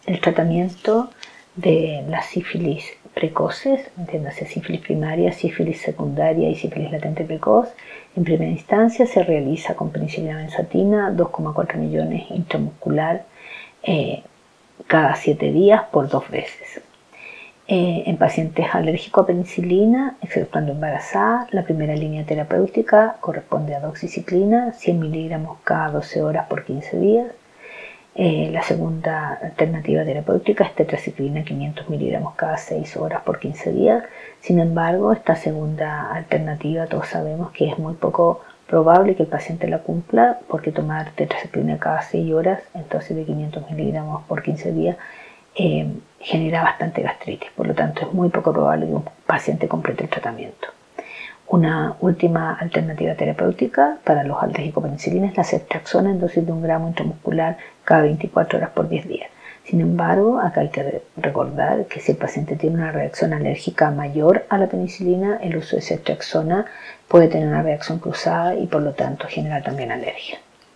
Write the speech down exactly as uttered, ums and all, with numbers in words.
el tratamiento de la sífilis precoces, entiéndase sífilis primaria, sífilis secundaria y sífilis latente precoz. En primera instancia se realiza con penicilina benzatina, dos coma cuatro millones intramuscular eh, cada siete días por dos veces. Eh, en pacientes alérgicos a penicilina, exceptuando embarazadas, la primera línea terapéutica corresponde a doxiciclina, cien miligramos cada doce horas por quince días. Eh, la segunda alternativa terapéutica es tetraciclina, quinientos miligramos cada seis horas por quince días. Sin embargo, esta segunda alternativa todos sabemos que es muy poco probable que el paciente la cumpla, porque tomar tetraciclina cada seis horas, entonces de quinientos miligramos por quince días, eh, genera bastante gastritis. Por lo tanto, es muy poco probable que un paciente complete el tratamiento. Una última alternativa terapéutica para los alérgicos a penicilina es la ceftriaxona en dosis de un gramo intramuscular cada veinticuatro horas por diez días. Sin embargo, acá hay que recordar que si el paciente tiene una reacción alérgica mayor a la penicilina, el uso de ceftriaxona puede tener una reacción cruzada y por lo tanto generar también alergia.